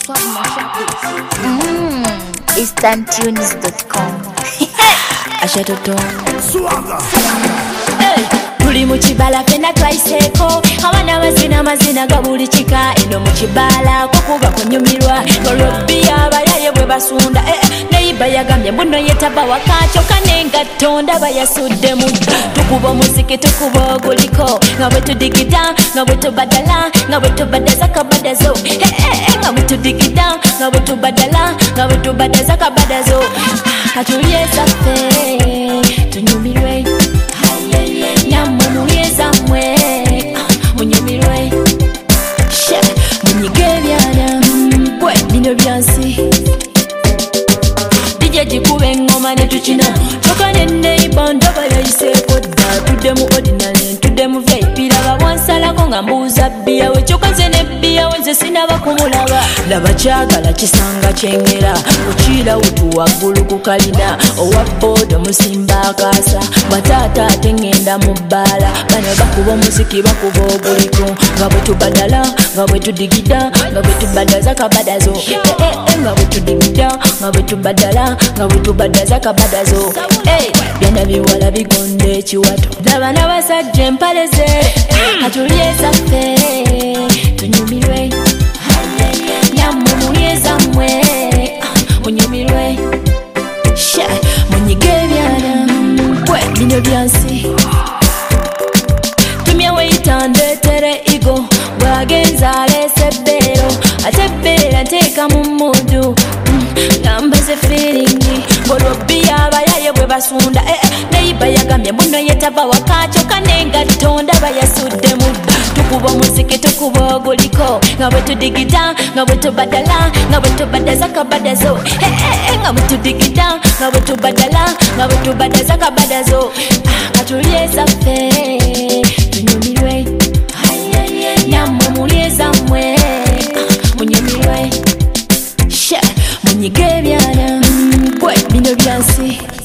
InstantTunes.com. Tuli mu kibala fena twayiseeko abaana bazina mazina ga buli kika eno mu kibala kukuba kunyumirwa olwobbiya abayaye bwe basunda neyiba yagambye muno yetaba wakakyo kanengatto ndaba yasuddemu tukuba omuziki tukuba oguliko nga bwe tudigida nga bwe tubadala nga bwe tubadaza kabadazo nga bwe tudigida nga bwe tubadala nga bwe tubadaza kabadazo katulye zaffe tunyumirwe namwe muyeza mwe munyumirwe munyiga ebyana gwe bino byansi dijja gikuba engoma ne tukina toka neneiba ndaba yayiseeko dda tudde mu ordinary tudde mu vip laba bwansalako nga mbuuza bbiya we kyokaze ne bbiya we nze sinaba kumulaba laba kyagala kisanga kyengera kukiira wutu waggulu ku kalina owa booda musimba akaasa bataata ate ngenda mu bbaala bano bakuba omuziki bakuba oguliko nga bwe tubadala nga bwe tudigida nga bwe tubadaza kabadazo nga bwe tudigida nga bwe tubadala nga bwe tubadaza kabadazo byana biwala bigonda ekiwato laba n'abasajja empale ze katulye zaffe tunyumirwe nammwe mulyeza mmwe munyumirwe munyiga ebyana gwe bino byansi tumya weyitandeetere igo bwagenza aleese ebbeero ate ebbeera nteeka mu muddu ngambaze firingi olwobbiya abayaye bwe basunda neyiba yagambye muno yetaba wakakyo kanengatto ndaba yasuddemu tukuba omuziki tukuba oguliko nga bwe tudigida nga bwe tubadala nga bwe tubadaza kabadazo nga bwe tudigida nga bwe tubadala nga bwe tubadaza kabadazo katulye zaffe tunyumirwe nammwe mulyeza mmwe munyumirwe munyiga ebyana gwe bino byansi